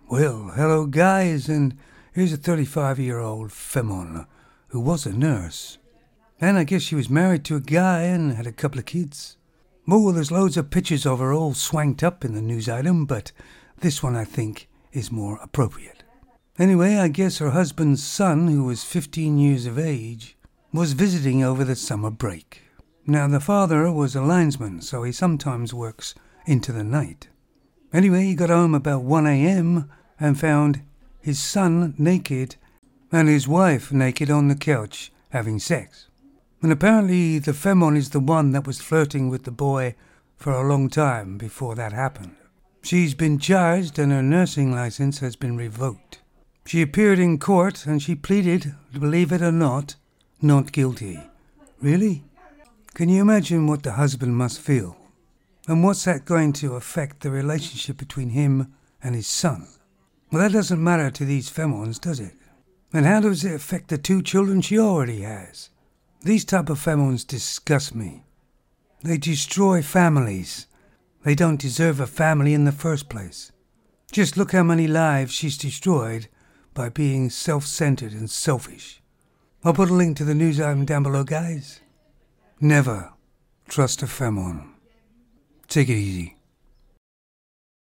Well, hello guys, and here's a 35-year-old femon who was a nurse. And I guess she was married to a guy and had a couple of kids. Well, there's loads of pictures of her all swanked up in the news item, but this one I think is more appropriate. Anyway, I guess her husband's son, who was 15 years of age, was visiting over the summer break. Now, the father was a linesman, so he sometimes works into the night. Anyway, he got home about 1 a.m. and found his son naked and his wife naked on the couch having sex. And apparently the femon is the one that was flirting with the boy for a long time before that happened. She's been charged and her nursing license has been revoked. She appeared in court and she pleaded, believe it or not guilty. Really? Can you imagine what the husband must feel? And what's that going to affect the relationship between him and his son? Well, that doesn't matter to these femons, does it? And how does it affect the 2 children she already has? These type of femons disgust me. They destroy families. They don't deserve a family in the first place. Just look how many lives she's destroyed by being self-centered and selfish. I'll put a link to the news item down below, guys. Never trust a femon. Take it easy.